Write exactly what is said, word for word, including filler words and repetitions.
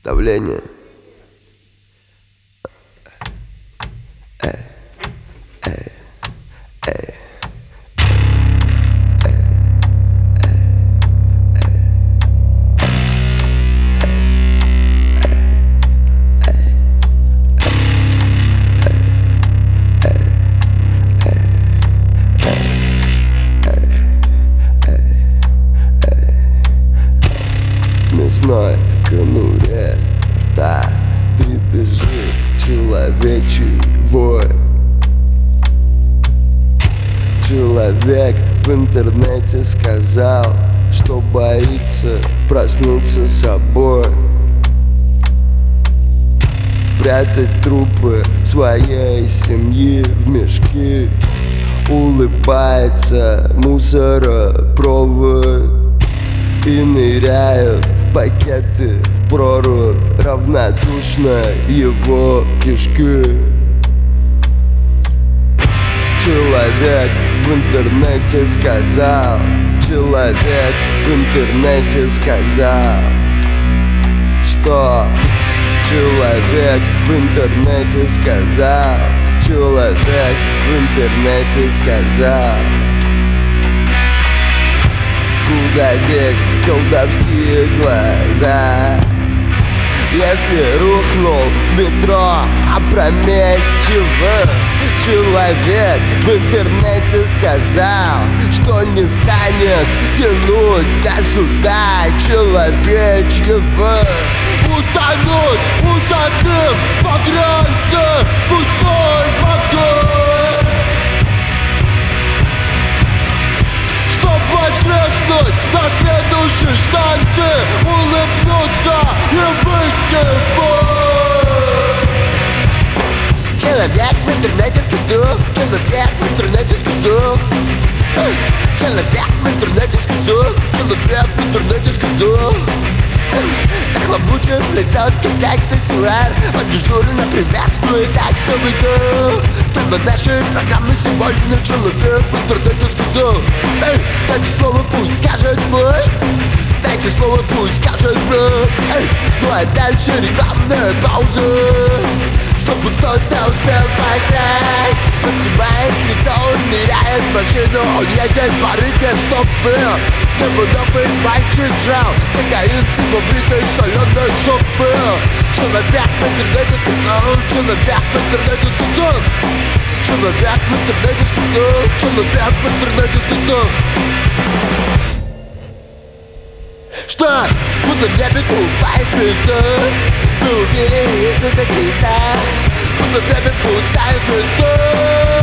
Давление. Эй, эй, эй. В мясной конуре рта дребезжит человечий вой. Человек в интернете сказал, что боится проснуться собой, прятать трупы своей семьи в мешки. Улыбается мусоропровод и ныряют пакеты в прорубь, равнодушно его кишки. Человек в интернете сказал, человек в интернете сказал, что человек в интернете сказал, человек в интернете сказал. Куда деть колдовские глаза, если рухнул в метро опрометчиво? Человек в интернете сказал, что не станет тянуть до суда человечьего. Утонуть, утопив по границе пустой вагон, чтоб воскреснуть на следующей станции, улыбнуться и выйти вон. Человек в интернете сказал, человек в интернете сказал, человек в интернете сказал, человек в интернете сказал. Нахлобучив лицо китайцы силар, он дежурно приветствует актовый. Тема нашей программы сегодня человек в интернете сказал. Эй, дайте слово, пусть скажет мой, дайте слово, пусть скажет брат. Эй, ну а дальше рекламная пауза, чтобы кто-то успел понять. Он снимает лицо, он ныряет в машину, он едет по рынке, чтоб был небудовый мальчик жал, накаился в побритой соленой жопы. Человек в интернете сказал, человек в интернете сказал, человек в интернете сказал, человек в интернете сказал, что будто в небе купает звезда, мы увидели Иисуса Христа, будто в небе пустая звезда.